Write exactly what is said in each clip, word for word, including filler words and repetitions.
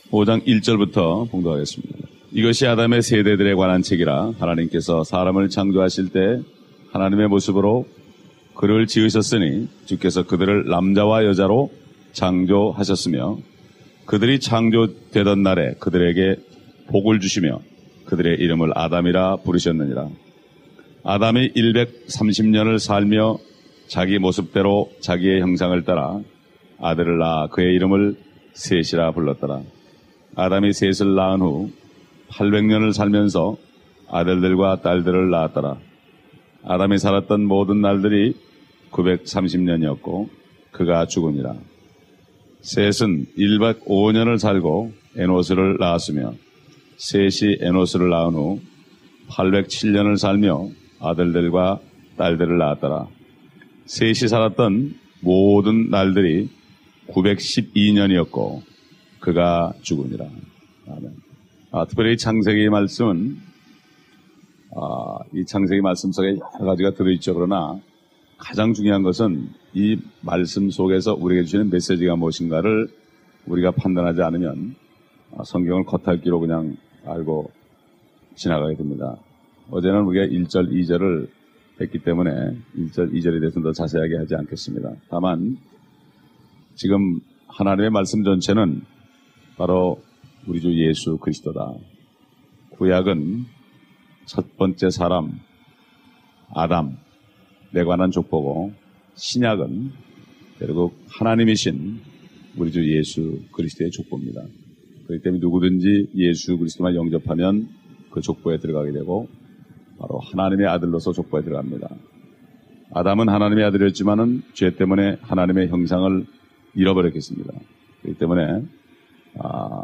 오 장 일 절부터 봉독하겠습니다. 이것이 아담의 세대들에 관한 책이라. 하나님께서 사람을 창조하실 때 하나님의 모습으로 그를 지으셨으니 주께서 그들을 남자와 여자로 창조하셨으며 그들이 창조되던 날에 그들에게 복을 주시며 그들의 이름을 아담이라 부르셨느니라. 아담이 백삼십 년을 살며 자기 모습대로 자기의 형상을 따라 아들을 낳아 그의 이름을 셋이라 불렀더라. 아담이 셋을 낳은 후 팔백 년을 살면서 아들들과 딸들을 낳았더라. 아담이 살았던 모든 날들이 구백삼십 년이었고 그가 죽으니라. 셋은 백오 년을 살고 에노스를 낳았으며 셋이 에노스를 낳은 후 팔백칠 년을 살며 아들들과 딸들을 낳았더라. 셋이 살았던 모든 날들이 구백십이 년이었고 그가 죽으니라. 아멘. 아, 특별히 이 창세기 말씀은 아, 이 창세기 말씀 속에 여러 가지가 들어있죠. 그러나 가장 중요한 것은 이 말씀 속에서 우리에게 주시는 메시지가 무엇인가를 우리가 판단하지 않으면 성경을 겉핥기로 그냥 알고 지나가게 됩니다. 어제는 우리가 일 절, 이 절을 했기 때문에 일 절, 이 절에 대해서는 더 자세하게 하지 않겠습니다. 다만 지금 하나님의 말씀 전체는 바로 우리 주 예수 그리스도다. 구약은 첫 번째 사람 아담에 관한 족보고 신약은 결국 하나님이신 우리 주 예수 그리스도의 족보입니다. 그렇기 때문에 누구든지 예수 그리스도만 영접하면 그 족보에 들어가게 되고 바로 하나님의 아들로서 족보에 들어갑니다. 아담은 하나님의 아들이었지만은 죄 때문에 하나님의 형상을 잃어버렸겠습니다. 그렇기 때문에 아,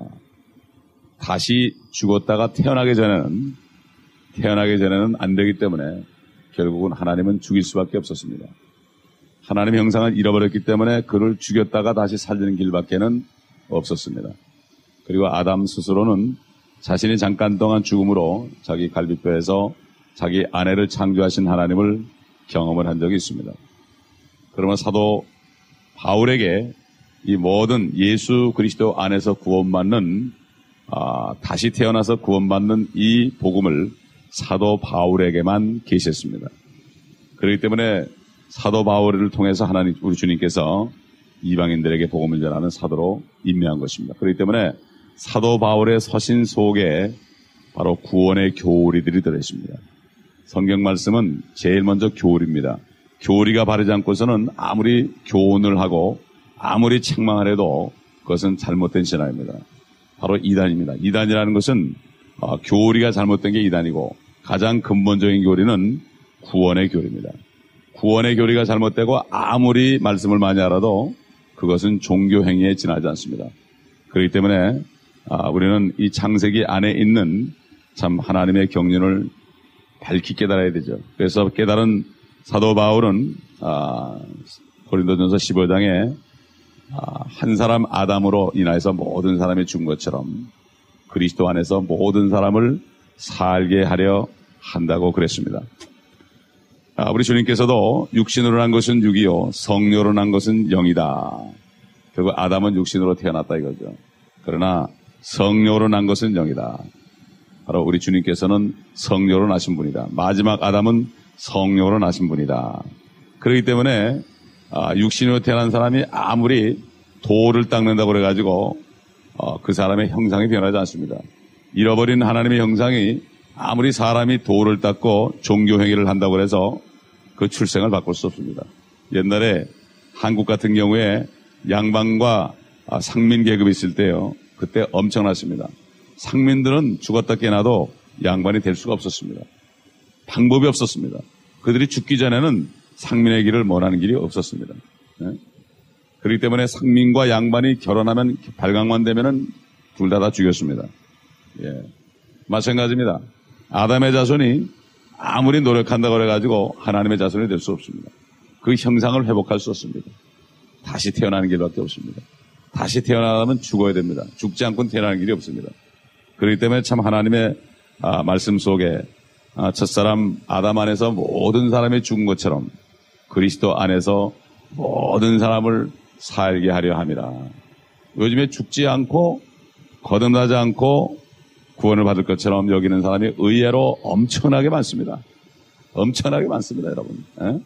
다시 죽었다가 태어나기 전에는 태어나기 전에는 안 되기 때문에 결국은 하나님은 죽일 수밖에 없었습니다. 하나님의 형상을 잃어버렸기 때문에 그를 죽였다가 다시 살리는 길밖에는 없었습니다. 그리고 아담 스스로는 자신이 잠깐 동안 죽음으로 자기 갈비뼈에서 자기 아내를 창조하신 하나님을 경험을 한 적이 있습니다. 그러면 사도 바울에게 이 모든 예수 그리스도 안에서 구원받는 아, 다시 태어나서 구원받는 이 복음을 사도 바울에게만 계셨습니다. 그렇기 때문에 사도 바울을 통해서 하나님 우리 주님께서 이방인들에게 복음을 전하는 사도로 임명한 것입니다. 그렇기 때문에 사도 바울의 서신 속에 바로 구원의 교리들이 들어있습니다. 성경 말씀은 제일 먼저 교리입니다. 교리가 바르지 않고서는 아무리 교훈을 하고 아무리 책망을 해도 그것은 잘못된 신앙입니다. 바로 이단입니다. 이단이라는 것은 어, 교리가 잘못된 게 이단이고 가장 근본적인 교리는 구원의 교리입니다. 구원의 교리가 잘못되고 아무리 말씀을 많이 알아도 그것은 종교 행위에 지나지 않습니다. 그렇기 때문에 아, 우리는 이 창세기 안에 있는 참 하나님의 경륜을 밝히 깨달아야 되죠. 그래서 깨달은 사도 바울은 아, 고린도전서 십오 장에 아, 한 사람 아담으로 인하여서 모든 사람이 죽은 것처럼 그리스도 안에서 모든 사람을 살게 하려 한다고 그랬습니다. 아, 우리 주님께서도 육신으로 난 것은 육이요 성령으로 난 것은 영이다. 결국 아담은 육신으로 태어났다 이거죠. 그러나 성령으로 난 것은 영이다. 바로 우리 주님께서는 성령으로 나신 분이다. 마지막 아담은 성령으로 나신 분이다. 그렇기 때문에 아, 육신으로 태어난 사람이 아무리 돌을 닦는다고 그래가지고 어, 그 사람의 형상이 변하지 않습니다. 잃어버린 하나님의 형상이 아무리 사람이 돌을 닦고 종교행위를 한다고 해서 그 출생을 바꿀 수 없습니다. 옛날에 한국 같은 경우에 양반과 아, 상민 계급이 있을 때요. 그때 엄청났습니다. 상민들은 죽었다 깨나도 양반이 될 수가 없었습니다. 방법이 없었습니다. 그들이 죽기 전에는 상민의 길을 원하는 길이 없었습니다. 네? 그렇기 때문에 상민과 양반이 결혼하면 발광만 되면은 둘 다 다 죽였습니다. 예. 마찬가지입니다. 아담의 자손이 아무리 노력한다고 해가지고 하나님의 자손이 될 수 없습니다. 그 형상을 회복할 수 없습니다. 다시 태어나는 길밖에 없습니다. 다시 태어나면 죽어야 됩니다. 죽지 않고는 태어나는 길이 없습니다. 그렇기 때문에 참 하나님의 아, 말씀 속에 아, 첫사람 아담 안에서 모든 사람이 죽은 것처럼 그리스도 안에서 모든 사람을 살게 하려 함이라. 요즘에 죽지 않고 거듭나지 않고 구원을 받을 것처럼 여기는 사람이 의외로 엄청나게 많습니다. 엄청나게 많습니다, 여러분. 에?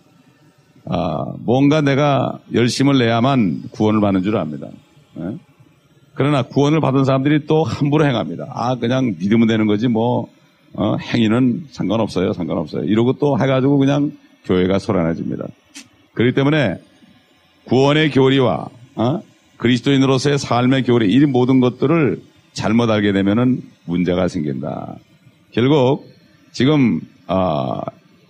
아, 뭔가 내가 열심을 내야만 구원을 받는 줄 압니다. 에? 그러나 구원을 받은 사람들이 또 함부로 행합니다. 아, 그냥 믿으면 되는 거지 뭐 어, 행위는 상관없어요, 상관없어요. 이러고 또 해가지고 그냥 교회가 소란해집니다. 그렇기 때문에 구원의 교리와 어? 그리스도인으로서의 삶의 교리, 이 모든 것들을 잘못 알게 되면은 문제가 생긴다. 결국 지금 어,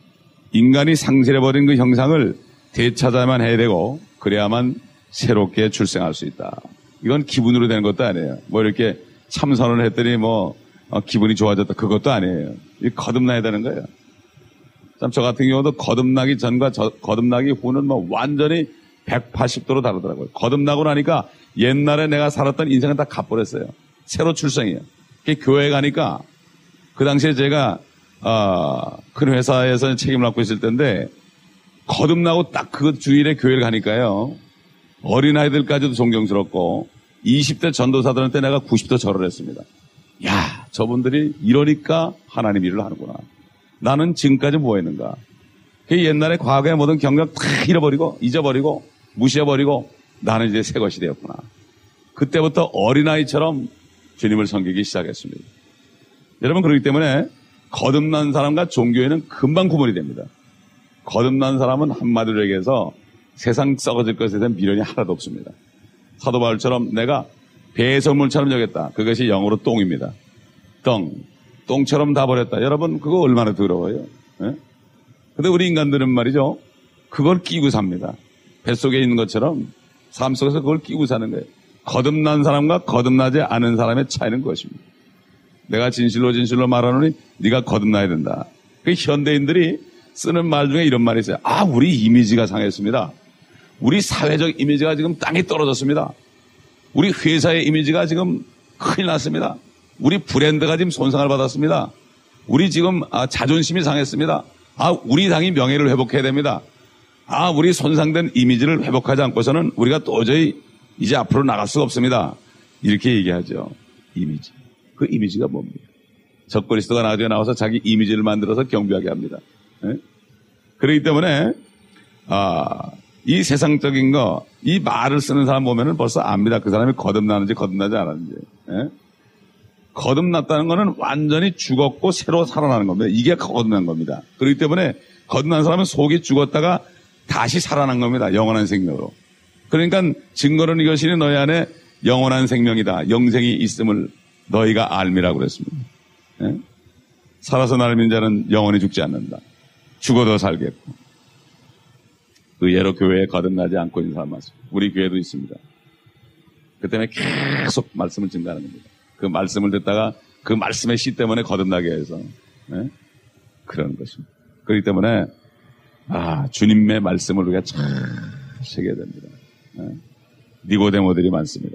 인간이 상실해버린 그 형상을 되찾아야만 해야 되고 그래야만 새롭게 출생할 수 있다. 이건 기분으로 되는 것도 아니에요. 뭐 이렇게 참선을 했더니 뭐 어, 기분이 좋아졌다. 그것도 아니에요. 이 거듭나야 되는 거예요. 참 저 같은 경우도 거듭나기 전과 저, 거듭나기 후는 뭐 완전히 백팔십 도로 다르더라고요. 거듭나고 나니까 옛날에 내가 살았던 인생은 다 갚버렸어요. 새로 출생이에요. 교회 가니까 그 당시에 제가 어, 큰 회사에서 책임을 맡고 있을 때인데 거듭나고 딱 그 주일에 교회를 가니까요. 어린아이들까지도 존경스럽고 이십 대 전도사들한테 내가 구십 도 절을 했습니다. 야, 저분들이 이러니까 하나님 일을 하는구나. 나는 지금까지 뭐 했는가. 옛날에 과거의 모든 경력 다 잃어버리고 잊어버리고 무시해버리고 나는 이제 새 것이 되었구나. 그때부터 어린아이처럼 주님을 섬기기 시작했습니다. 여러분, 그렇기 때문에 거듭난 사람과 종교에는 금방 구분이 됩니다. 거듭난 사람은 한마디로 얘기해서 세상 썩어질 것에 대한 미련이 하나도 없습니다. 사도 바울처럼 내가 배설물처럼 여겼다. 그것이 영어로 똥입니다. 똥. 똥처럼 다 버렸다. 여러분, 그거 얼마나 더러워요. 예? 근데 우리 인간들은 말이죠. 그걸 끼고 삽니다. 뱃속에 있는 것처럼 삶 속에서 그걸 끼고 사는 거예요. 거듭난 사람과 거듭나지 않은 사람의 차이는 그것입니다. 내가 진실로 진실로 말하노니 네가 거듭나야 된다. 그 현대인들이 쓰는 말 중에 이런 말이 있어요. 아, 우리 이미지가 상했습니다. 우리 사회적 이미지가 지금 땅에 떨어졌습니다. 우리 회사의 이미지가 지금 큰일 났습니다. 우리 브랜드가 지금 손상을 받았습니다. 우리 지금 아, 자존심이 상했습니다. 아, 우리 당이 명예를 회복해야 됩니다. 아, 우리 손상된 이미지를 회복하지 않고서는 우리가 도저히 이제 앞으로 나갈 수가 없습니다. 이렇게 얘기하죠. 이미지. 그 이미지가 뭡니까? 적그리스도가 나중에 나와서 자기 이미지를 만들어서 경비하게 합니다. 예? 그렇기 때문에 아, 이 세상적인 거, 이 말을 쓰는 사람 보면은 벌써 압니다. 그 사람이 거듭나는지 거듭나지 않았는지. 예? 거듭났다는 거는 완전히 죽었고 새로 살아나는 겁니다. 이게 거듭난 겁니다. 그렇기 때문에 거듭난 사람은 속이 죽었다가 다시 살아난 겁니다. 영원한 생명으로. 그러니까 증거는 이것이니 너희 안에 영원한 생명이다. 영생이 있음을 너희가 알미라고 그랬습니다. 예? 살아서 나를 믿는 자는 영원히 죽지 않는다. 죽어도 살겠고. 의외로 교회에 거듭나지 않고 있는 사람 많습니다. 우리 교회도 있습니다. 그 때문에 계속 말씀을 증가하는 겁니다. 그 말씀을 듣다가 그 말씀의 씨 때문에 거듭나게 해서 예? 그런 것입니다. 그렇기 때문에 아, 주님의 말씀을 우리가 잘 새겨야 됩니다. 예? 니고데모들이 많습니다.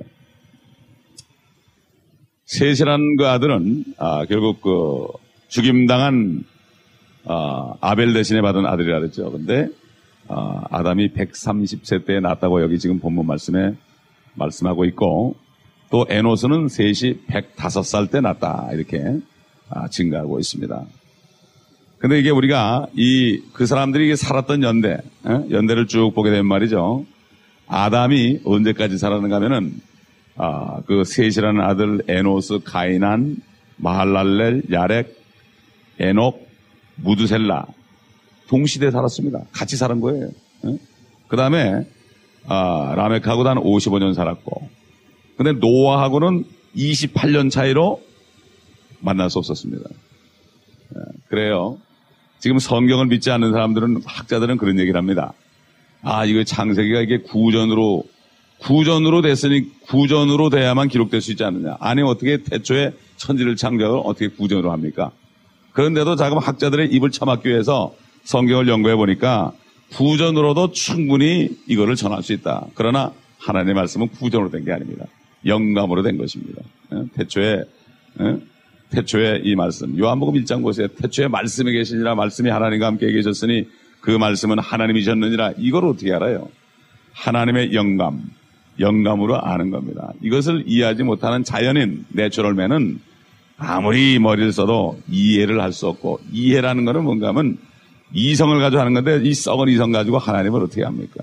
셋이라는 그 아들은 아, 결국 그 죽임당한 아, 아벨 대신에 받은 아들이라 그랬죠. 근데 아, 아담이 백삼십 세 때에 낳았다고 여기 지금 본문 말씀에 말씀하고 있고 또 에노스는 셋이 백오 살 때 낳았다 이렇게 아, 증가하고 있습니다. 근데 이게 우리가 이 그 사람들이 살았던 연대, 에? 연대를 쭉 보게 되면 말이죠. 아담이 언제까지 살았는가 하면은 아, 그 셋이라는 아들 에노스, 가이난, 마할랄렐, 야렉, 에녹, 무두셀라 동시대에 살았습니다. 같이 살은 거예요. 그 다음에 아, 라멕하고도 한 오십오 년 살았고 근데 노아하고는 이십팔 년 차이로 만날 수 없었습니다. 그래요. 지금 성경을 믿지 않는 사람들은 학자들은 그런 얘기를 합니다. 아, 이거 창세기가 이게 구전으로 구전으로 됐으니 구전으로 돼야만 기록될 수 있지 않느냐. 아니 어떻게 태초에 천지를 창조하고 어떻게 구전으로 합니까? 그런데도 자금 학자들의 입을 처막기 위해서 성경을 연구해 보니까 구전으로도 충분히 이거를 전할 수 있다. 그러나 하나님의 말씀은 구전으로 된 게 아닙니다. 영감으로 된 것입니다. 태초에 태초에 이 말씀 요한복음 일 장 보세요. 태초에 말씀이 계시니라 말씀이 하나님과 함께 계셨으니 그 말씀은 하나님이셨느니라. 이걸 어떻게 알아요? 하나님의 영감, 영감으로 아는 겁니다. 이것을 이해하지 못하는 자연인 내추럴맨은 아무리 머리를 써도 이해를 할 수 없고, 이해라는 것은 뭔가 하면 이성을 가지고 하는 건데 이 썩은 이성 가지고 하나님을 어떻게 합니까?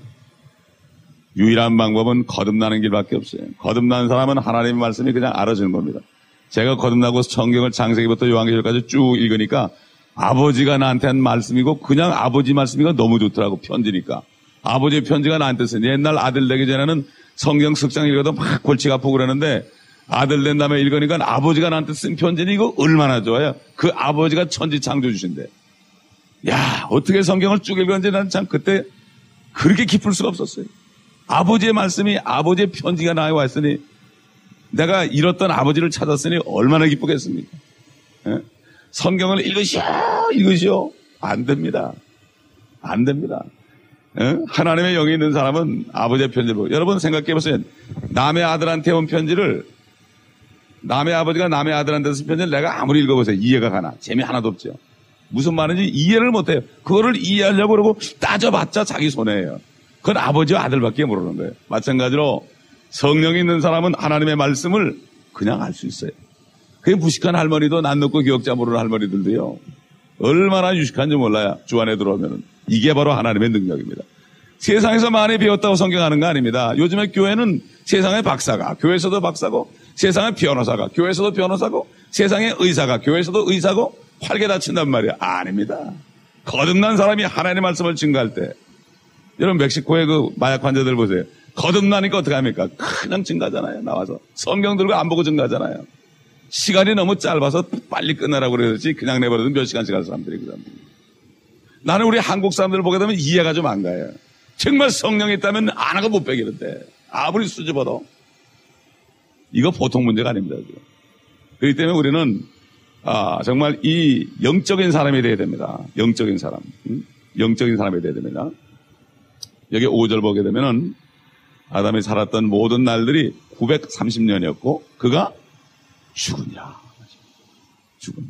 유일한 방법은 거듭나는 길밖에 없어요. 거듭난 사람은 하나님의 말씀이 그냥 알아지는 겁니다. 제가 거듭나고 성경을 창세기부터 요한계시록까지 쭉 읽으니까 아버지가 나한테 한 말씀이고 그냥 아버지 말씀이가 너무 좋더라고. 편지니까. 아버지의 편지가 나한테 쓰니 옛날 아들 되기 전에는 성경 석장 읽어도 막 골치가 아프고 그러는데 아들 된 다음에 읽으니까 아버지가 나한테 쓴 편지니 이거 얼마나 좋아요. 그 아버지가 천지 창조주신데. 야, 어떻게 성경을 쭉 읽었는지 난 참 그때 그렇게 기쁠 수가 없었어요. 아버지의 말씀이 아버지의 편지가 나에 왔으니 내가 잃었던 아버지를 찾았으니 얼마나 기쁘겠습니까? 예? 성경을 읽으시오, 읽으시오. 안 됩니다. 안 됩니다. 예? 하나님의 영이 있는 사람은 아버지의 편지를 보고. 여러분 생각해 보세요. 남의 아들한테 온 편지를, 남의 아버지가 남의 아들한테 쓴 편지를 내가 아무리 읽어보세요. 이해가 가나? 재미 하나도 없죠. 무슨 말인지 이해를 못해요. 그거를 이해하려고 그러고 따져봤자 자기 손해예요. 그건 아버지와 아들밖에 모르는 거예요. 마찬가지로 성령이 있는 사람은 하나님의 말씀을 그냥 알 수 있어요. 그게 무식한 할머니도 난 놓고 기억자 모르는 할머니들도요. 얼마나 유식한지 몰라요. 주 안에 들어오면은. 이게 바로 하나님의 능력입니다. 세상에서 많이 배웠다고 성경하는 거 아닙니다. 요즘에 교회는 세상의 박사가, 교회에서도 박사고, 세상의 변호사가, 교회에서도 변호사고, 세상의 의사가, 교회에서도 의사고, 활개 다친단 말이에요. 아닙니다. 거듭난 사람이 하나님의 말씀을 증거할 때, 여러분 멕시코의 그 마약 환자들 보세요. 거듭나니까 어떻게 합니까? 그냥 증가하잖아요. 나와서 성경 들고 안 보고 증가하잖아요. 시간이 너무 짧아서 빨리 끝내라고 그러지 그냥 내버려도 몇 시간씩 할 사람들이 그 사람들. 나는 우리 한국 사람들을 보게 되면 이해가 좀 안 가요. 정말 성령이 있다면 안 하고 못 빼기는데 아무리 수줍어도 이거 보통 문제가 아닙니다. 그렇기 때문에 우리는 아, 정말 이 영적인 사람이 되어야 됩니다. 영적인 사람, 응? 영적인 사람이 되어야 됩니다. 여기 오 절 보게 되면은 아담이 살았던 모든 날들이 구백삼십 년이었고 그가 죽으니라. 죽은.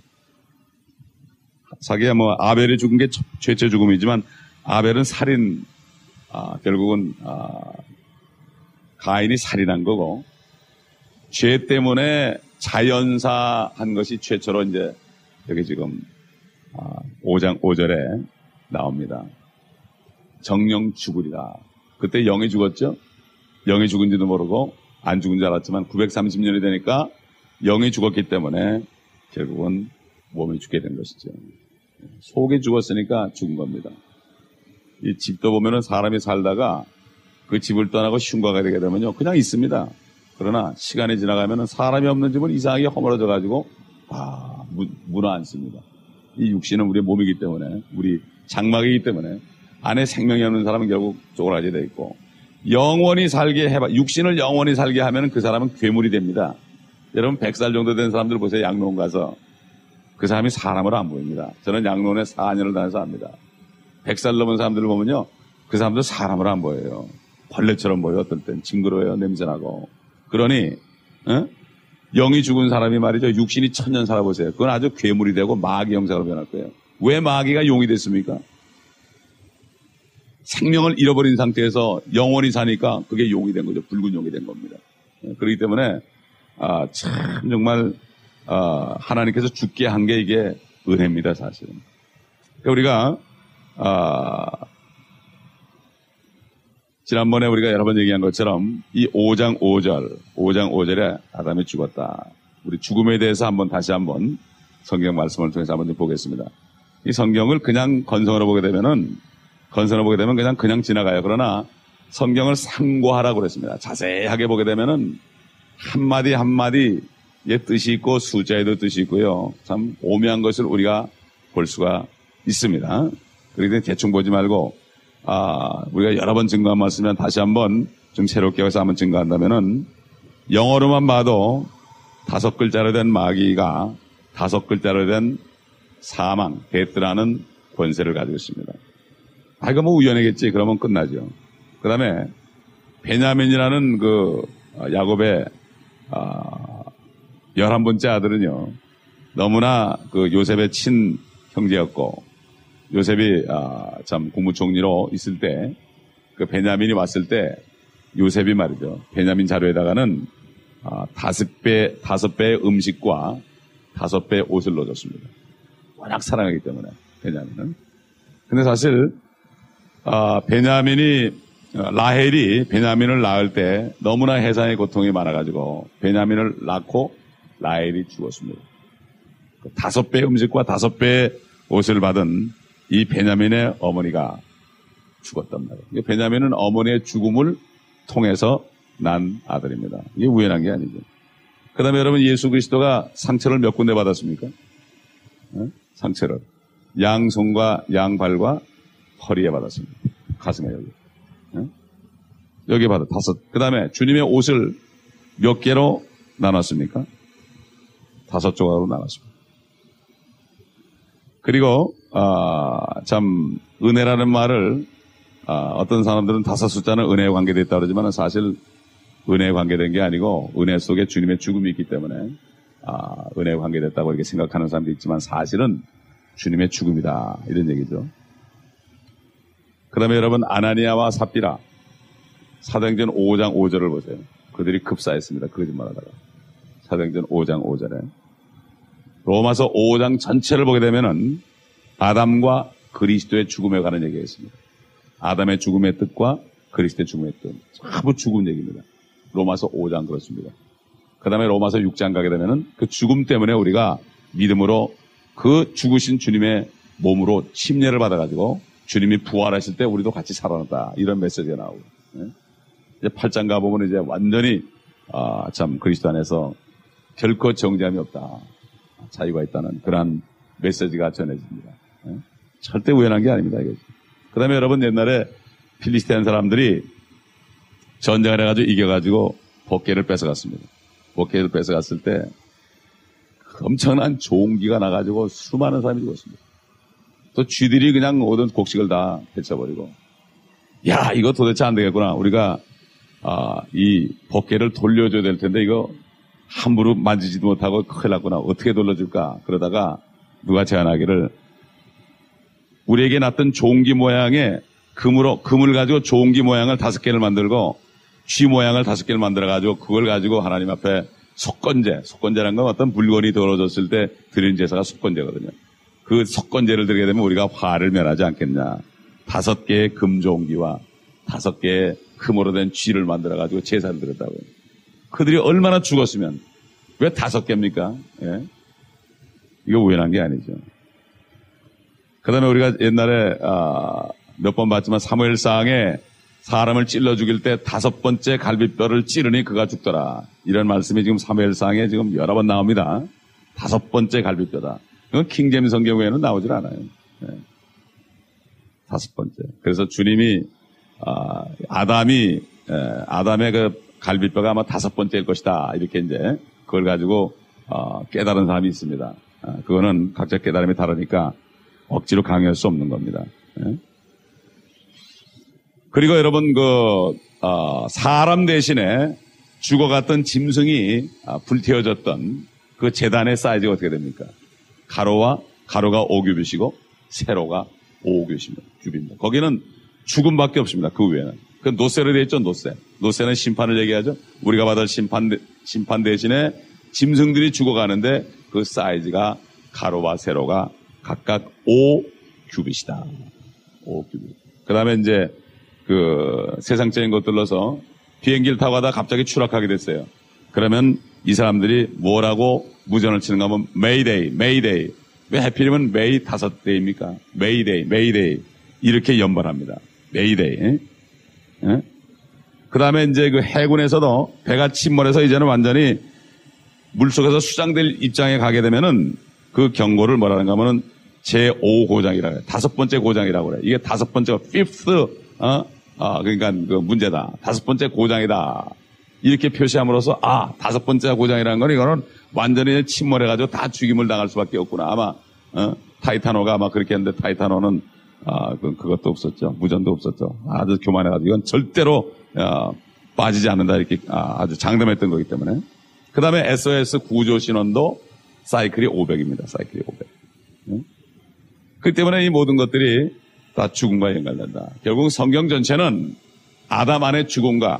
자기야 뭐 아벨이 죽은 게 최초 죽음이지만 아벨은 살인, 아, 결국은 아, 가인이 살인한 거고 죄 때문에 자연사한 것이 최초로 이제 여기 지금 아, 오 장 오 절에 나옵니다. 정령 죽으리라. 그때 영이 죽었죠. 영이 죽은지도 모르고 안 죽은 줄 알았지만 구백삼십 년이 되니까 영이 죽었기 때문에 결국은 몸이 죽게 된 것이죠. 속이 죽었으니까 죽은 겁니다. 이 집도 보면은 사람이 살다가 그 집을 떠나고 흉가가 되게 되면요 그냥 있습니다. 그러나 시간이 지나가면은 사람이 없는 집은 이상하게 허물어져 가지고 아 무너앉습니다. 이 육신은 우리의 몸이기 때문에 우리 장막이기 때문에 안에 생명이 없는 사람은 결국 쪼그라져 돼 있고 영원히 살게 해봐 육신을 영원히 살게 하면 그 사람은 괴물이 됩니다. 여러분 백 살 정도 된 사람들 보세요. 양로원 가서 그 사람이 사람으로 안 보입니다. 저는 양로원에 사 년을 다녀서 압니다. 백 살 넘은 사람들을 보면요 그 사람들 사람으로 안 보여요. 벌레처럼 보여요. 어떨 땐 징그러워요. 냄새나고. 그러니 어? 영이 죽은 사람이 말이죠 육신이 천년 살아보세요. 그건 아주 괴물이 되고 마귀 형상으로 변할 거예요. 왜 마귀가 용이 됐습니까? 생명을 잃어버린 상태에서 영원히 사니까 그게 용이 된 거죠. 붉은 용이 된 겁니다. 그렇기 때문에 아, 참 정말 아, 하나님께서 죽게 한 게 이게 은혜입니다. 사실은. 그러니까 우리가 아, 지난번에 우리가 여러 번 얘기한 것처럼 이 오 장 오 절 오 장 오 절에 아담이 죽었다. 우리 죽음에 대해서 한번 다시 한번 성경 말씀을 통해서 한번 좀 보겠습니다. 이 성경을 그냥 건성으로 보게 되면은 건성으로 보게 되면 그냥 그냥 지나가요. 그러나 성경을 상고하라고 그랬습니다. 자세하게 보게 되면은 한마디 한마디의 뜻이 있고 숫자에도 뜻이 있고요. 참 오묘한 것을 우리가 볼 수가 있습니다. 그렇기 때문에 대충 보지 말고 아, 우리가 여러 번 증거한 말씀이면 다시 한번 좀 새롭게 해서 한번 증거한다면은 영어로만 봐도 다섯 글자로 된 마귀가 다섯 글자로 된 사망, 데스라는 권세를 가지고 있습니다. 아, 이거 뭐 우연이겠지. 그러면 끝나죠. 그 다음에 베냐민이라는 그 야곱의 아, 열한 번째 아들은요 너무나 그 요셉의 친 형제였고 요셉이 아, 참 국무총리로 있을 때 그 베냐민이 왔을 때 요셉이 말이죠. 베냐민 자료에다가는 아, 다섯 배, 다섯 배의 음식과 다섯 배의 옷을 넣어줬습니다. 워낙 사랑하기 때문에, 베냐민은. 근데 사실, 아, 베냐민이, 라헬이 베냐민을 낳을 때 너무나 해산의 고통이 많아가지고, 베냐민을 낳고 라헬이 죽었습니다. 다섯 배의 음식과 다섯 배의 옷을 받은 이 베냐민의 어머니가 죽었단 말이에요. 베냐민은 어머니의 죽음을 통해서 난 아들입니다. 이게 우연한 게 아니죠. 그 다음에 여러분, 예수 그리스도가 상처를 몇 군데 받았습니까? 네? 상처를. 양손과 양발과 허리에 받았습니다. 가슴에 여기. 네? 여기에 받아, 다섯. 그 다음에 주님의 옷을 몇 개로 나눴습니까? 다섯 조각으로 나눴습니다. 그리고, 아, 참, 은혜라는 말을, 아, 어떤 사람들은 다섯 숫자는 은혜에 관계됐다 그러지만 사실 은혜에 관계된 게 아니고 은혜 속에 주님의 죽음이 있기 때문에, 아, 은혜에 관계됐다고 이렇게 생각하는 사람도 있지만 사실은 주님의 죽음이다. 이런 얘기죠. 그 다음에 여러분, 아나니아와 삽비라. 사도행전 오 장 오 절을 보세요. 그들이 급사했습니다. 거짓말 하다가. 사도행전 오 장 오 절에. 로마서 오 장 전체를 보게 되면은 아담과 그리스도의 죽음에 관한 얘기가 있습니다. 아담의 죽음의 뜻과 그리스도의 죽음의 뜻. 전부 죽음 얘기입니다. 로마서 오 장 그렇습니다. 그 다음에 로마서 육 장 가게 되면은 그 죽음 때문에 우리가 믿음으로 그 죽으신 주님의 몸으로 침례를 받아가지고 주님이 부활하실 때 우리도 같이 살아났다. 이런 메시지가 나오고. 네? 이제 팔 장 가보면 이제 완전히, 아, 참, 그리스도 안에서 결코 정죄함이 없다. 자유가 있다는 그러한 메시지가 전해집니다. 네? 절대 우연한 게 아닙니다. 이거. 그 다음에 여러분, 옛날에 필리스티안 사람들이 전쟁을 해가지고 이겨가지고 복개를 뺏어갔습니다. 복개를 뺏어갔을 때 엄청난 종기가 나가지고 수많은 사람이 죽었습니다. 또 쥐들이 그냥 모든 곡식을 다 펼쳐버리고, 야, 이거 도대체 안 되겠구나. 우리가, 아, 이 복개를 돌려줘야 될 텐데 이거 함부로 만지지도 못하고 큰일 났구나. 어떻게 돌려줄까? 그러다가 누가 제안하기를 우리에게 났던 종기 모양의 금으로, 금을 가지고 종기 모양을 다섯 개를 만들고 쥐 모양을 다섯 개를 만들어가지고 그걸 가지고 하나님 앞에 속건제, 속건제라는 건 어떤 물건이 더러워졌을 때 드리는 제사가 속건제거든요. 그 속건제를 드리게 되면 우리가 화를 면하지 않겠냐. 다섯 개의 금종기와 다섯 개의 금으로 된 쥐를 만들어가지고 제사를 드렸다고요. 그들이 얼마나 죽었으면 왜 다섯 개입니까? 예? 이거 우연한 게 아니죠. 그 다음에 우리가 옛날에 아, 몇 번 봤지만 사무엘상에 사람을 찔러 죽일 때 다섯 번째 갈비뼈를 찌르니 그가 죽더라. 이런 말씀이 지금 사무엘상에 지금 여러 번 나옵니다. 다섯 번째 갈비뼈다. 이건 킹제임스 성경에는 나오질 않아요. 네. 다섯 번째. 그래서 주님이 아, 아담이 에, 아담의 그 갈비뼈가 아마 다섯 번째일 것이다. 이렇게 이제 그걸 가지고 어, 깨달은 사람이 있습니다. 아, 그거는 각자 깨달음이 다르니까 억지로 강요할 수 없는 겁니다. 네. 그리고 여러분 그 어, 사람 대신에 죽어갔던 짐승이 아, 불태워졌던 그 제단의 사이즈가 어떻게 됩니까? 가로와 가로가 오 규빗이고 세로가 오 규빗입니다. 거기는 죽음밖에 없습니다. 그 위에는. 그 노세로 되어 있죠. 노세. 노세는 심판을 얘기하죠. 우리가 받을 심판, 심판 대신에 짐승들이 죽어가는데 그 사이즈가 가로와 세로가 각각 오 규빗이다. 오 규빗. 그 다음에 이제 그 세상적인 것들로서 비행기를 타고 가다가 갑자기 추락하게 됐어요. 그러면 이 사람들이 뭐라고 무전을 치는가 하면 메이데이, 메이데이. 왜 하필이면 메이 다섯 대입니까? 메이데이, 메이데이. 이렇게 연발합니다. 메이데이. 예? 그 다음에 이제 그 해군에서도 배가 침몰해서 이제는 완전히 물속에서 수장될 입장에 가게 되면은 그 경고를 뭐라는가 하면은 제오 고장이라고 해요. 다섯 번째 고장이라고 그래요. 이게 다섯 번째가 fifth, 어? 아, 그러니까 그 문제다. 다섯 번째 고장이다. 이렇게 표시함으로써 아, 다섯 번째 고장이라는 건 이거는 완전히 침몰해가지고 다 죽임을 당할 수밖에 없구나. 아마, 어? 타이타노가 아마 그렇게 했는데 타이타노는 아, 그, 그것도 없었죠. 무전도 없었죠. 아주 교만해가지고 이건 절대로, 어, 빠지지 않는다. 이렇게 아, 아주 장담했던 거기 때문에. 그 다음에 에스오에스 구조 신원도 사이클이 오백입니다. 사이클이 오백. 응? 그렇기 때문에 이 모든 것들이 다 죽음과 연관된다. 결국 성경 전체는 아담 안의 죽음과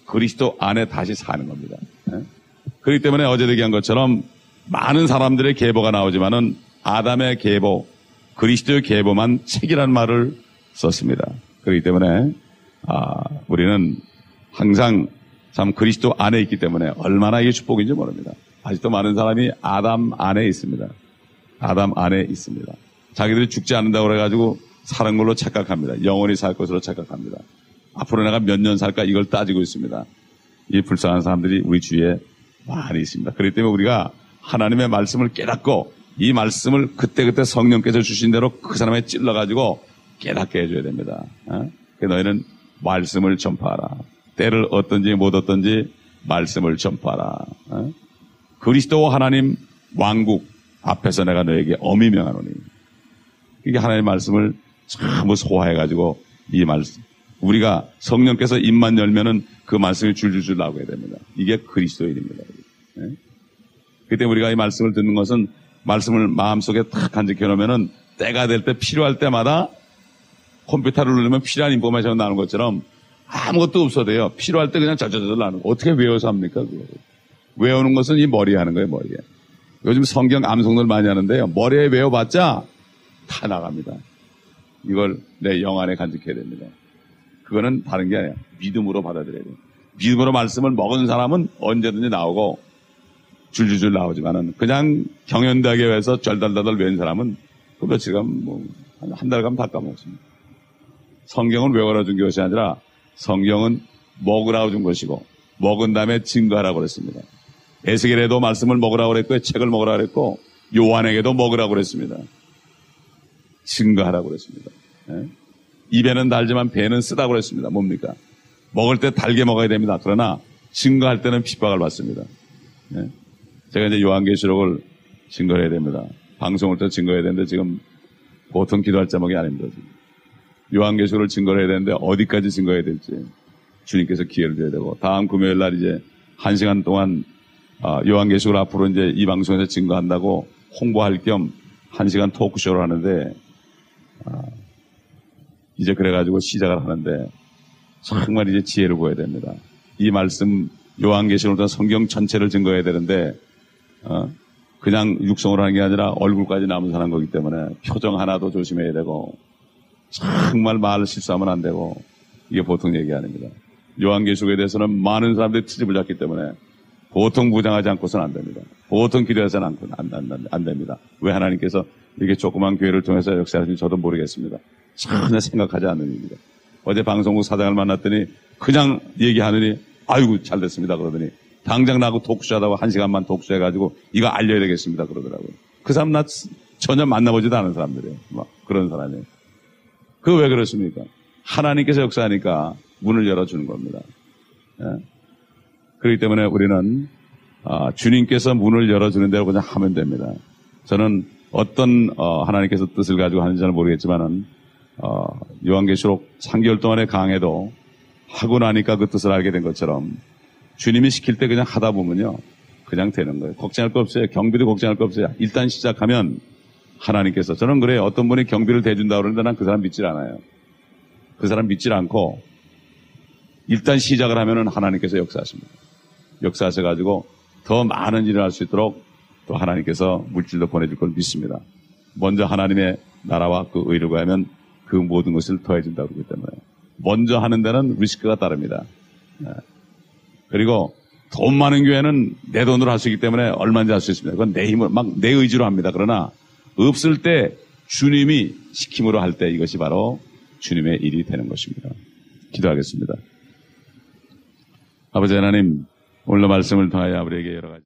그리스도 안에 다시 사는 겁니다. 예? 그렇기 때문에 어제도 얘기한 것처럼 많은 사람들의 계보가 나오지만은 아담의 계보, 그리스도의 계보만 책이라는 말을 썼습니다. 그렇기 때문에 아, 우리는 항상 참 그리스도 안에 있기 때문에 얼마나 이게 축복인지 모릅니다. 아직도 많은 사람이 아담 안에 있습니다. 아담 안에 있습니다. 자기들이 죽지 않는다고 그래가지고 사는 걸로 착각합니다. 영원히 살 것으로 착각합니다. 앞으로 내가 몇 년 살까 이걸 따지고 있습니다. 이 불쌍한 사람들이 우리 주위에 많이 있습니다. 그렇기 때문에 우리가 하나님의 말씀을 깨닫고 이 말씀을 그때그때 성령께서 주신 대로 그 사람에 찔러가지고 깨닫게 해줘야 됩니다. 어? 너희는 말씀을 전파하라. 때를 얻든지 못 얻든지 말씀을 전파하라. 어? 그리스도 하나님 왕국 앞에서 내가 너에게 엄히 명하노니. 이게 하나님의 말씀을 전부 소화해가지고 이 말씀 우리가 성령께서 입만 열면은 그 말씀이 줄줄줄 나오게 됩니다. 이게 그리스도인입니다. 예? 그렇기 때문에 우리가 이 말씀을 듣는 것은 말씀을 마음속에 탁 간직해 놓으면은 때가 될 때 필요할 때마다 컴퓨터를 누르면 필요한 인포메이션이 나오는 것처럼 아무것도 없어도요. 필요할 때 그냥 짜자자자 나오는 거. 어떻게 외워서 합니까? 그거. 외우는 것은 이 머리에 하는 거예요. 머리에. 요즘 성경 암송들 많이 하는데요. 머리에 외워봤자 다 나갑니다. 이걸 내 영 안에 간직해야 됩니다. 그거는 다른 게 아니라 믿음으로 받아들여야 돼요. 믿음으로 말씀을 먹은 사람은 언제든지 나오고 줄줄줄 나오지만은 그냥 경연대학에서 절달달달 외운 사람은 그 며칠간 뭐 한 달간 다 까먹었습니다. 성경은 외워라 준 것이 아니라 성경은 먹으라고 준 것이고 먹은 다음에 증거하라고 그랬습니다. 에스겔에도 말씀을 먹으라고 그랬고 책을 먹으라고 그랬고 요한에게도 먹으라고 그랬습니다. 증거하라고 그랬습니다. 예? 입에는 달지만 배는 쓰다고 그랬습니다. 뭡니까? 먹을 때 달게 먹어야 됩니다. 그러나 증거할 때는 핍박을 받습니다. 예? 제가 이제 요한계시록을 증거해야 됩니다. 방송을 때 증거해야 되는데 지금 보통 기도할 제목이 아닙니다. 지금. 요한계시록을 증거해야 되는데 어디까지 증거해야 될지 주님께서 기회를 줘야 되고 다음 금요일 날 이제 한 시간 동안 요한계시록을 앞으로 이제 이 방송에서 증거한다고 홍보할 겸 한 시간 토크쇼를 하는데 이제 그래가지고 시작을 하는데 정말 이제 지혜를 보여야 됩니다. 이 말씀 요한계시록은 성경 전체를 증거해야 되는데 어, 그냥 육성으로 하는 게 아니라 얼굴까지 남은 사는 거기 때문에 표정 하나도 조심해야 되고 정말 말을 실수하면 안 되고 이게 보통 얘기 아닙니다. 요한계시록에 대해서는 많은 사람들이 트집을 잡기 때문에 보통 무장하지 않고서는 안 됩니다. 보통 기도해서는 안, 안, 안, 안 됩니다. 왜 하나님께서 이렇게 조그만 교회를 통해서 역사하시는지 저도 모르겠습니다. 전혀 생각하지 않는 일입니다. 어제 방송국 사장을 만났더니 그냥 얘기하느니 아이고 잘 됐습니다 그러더니 당장 나하고 독수하다고 한 시간만 독수해가지고 이거 알려야 되겠습니다 그러더라고요. 그 사람 나 전혀 만나보지도 않은 사람들이에요. 막 그런 사람이에요. 그거 왜 그렇습니까? 하나님께서 역사하니까 문을 열어주는 겁니다. 예? 그렇기 때문에 우리는 아, 주님께서 문을 열어주는 대로 그냥 하면 됩니다. 저는 어떤 어, 하나님께서 뜻을 가지고 하는지 는 모르겠지만은 어, 요한계시록 삼 개월 동안의 강해도 하고 나니까 그 뜻을 알게 된 것처럼 주님이 시킬 때 그냥 하다 보면요 그냥 되는 거예요. 걱정할 거 없어요. 경비도 걱정할 거 없어요. 일단 시작하면 하나님께서 저는 그래요. 어떤 분이 경비를 대준다고 그러는데 난 그 사람 믿질 않아요. 그 사람 믿질 않고 일단 시작을 하면은 하나님께서 역사하십니다. 역사하셔가지고 더 많은 일을 할 수 있도록 또 하나님께서 물질도 보내줄 걸 믿습니다. 먼저 하나님의 나라와 그 의를 구하면 그 모든 것을 더해준다고 그러기 때문에 먼저 하는 데는 리스크가 따릅니다. 그리고 돈 많은 교회는 내 돈으로 할 수 있기 때문에 얼마든지 할 수 있습니다. 그건 내 힘으로 막 내 의지로 합니다. 그러나 없을 때 주님이 시킴으로 할 때 이것이 바로 주님의 일이 되는 것입니다. 기도하겠습니다. 아버지 하나님, 오늘 말씀을 통하여 우리에게 여러 가지